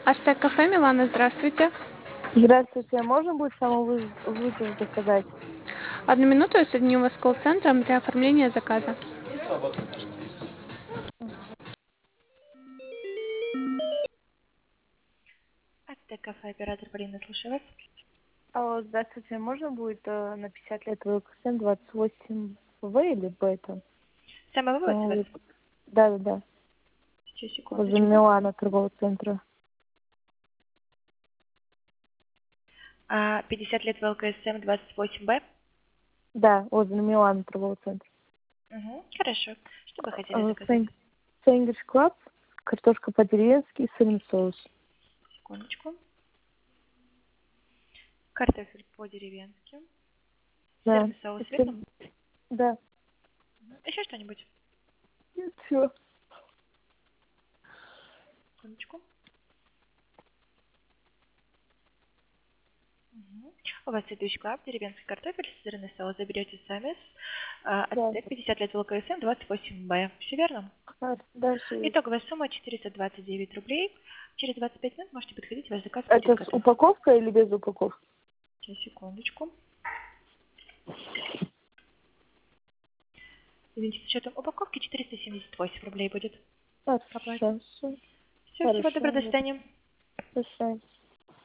Астек кафе Милана, здравствуйте. Здравствуйте, а можно будет самовызов заказать? Одну минуту, я соединю вас с колл-центром для оформления заказа. Астек кафе, оператор Полина, слушаю вас. Алло, здравствуйте, можно будет на 50 лет ВКСМ 28 В или Б там? Самый вывод у вас? Да. Сейчас, Возле секундочку. Милана торгового центра. 50 лет ВЛКСМ 28Б? Да, возле Милана торгового центра. Угу, хорошо. Что бы хотели заказать? Сэндвич Клаб, картошка по-деревенски, сырный соус. Секундочку. Картофель по-деревенски. Да. Сырный соус с вином? Да. Еще что-нибудь? Нет, все. Секундочку. Угу. У вас сэндвич клаб, деревенский картофель, сырный соус заберете сами. Ацтек 50 лет ВЛКСМ 28Б. Все верно? Да, все есть. Итоговая сумма 429 рублей. Через 25 минут можете подходить, ваш заказ будет Это с готов. упаковкой или без упаковки? Сейчас, секундочку. Извините, с учетом упаковки 478 рублей будет. Хорошо. Все, всего доброго, до свидания. До свидания.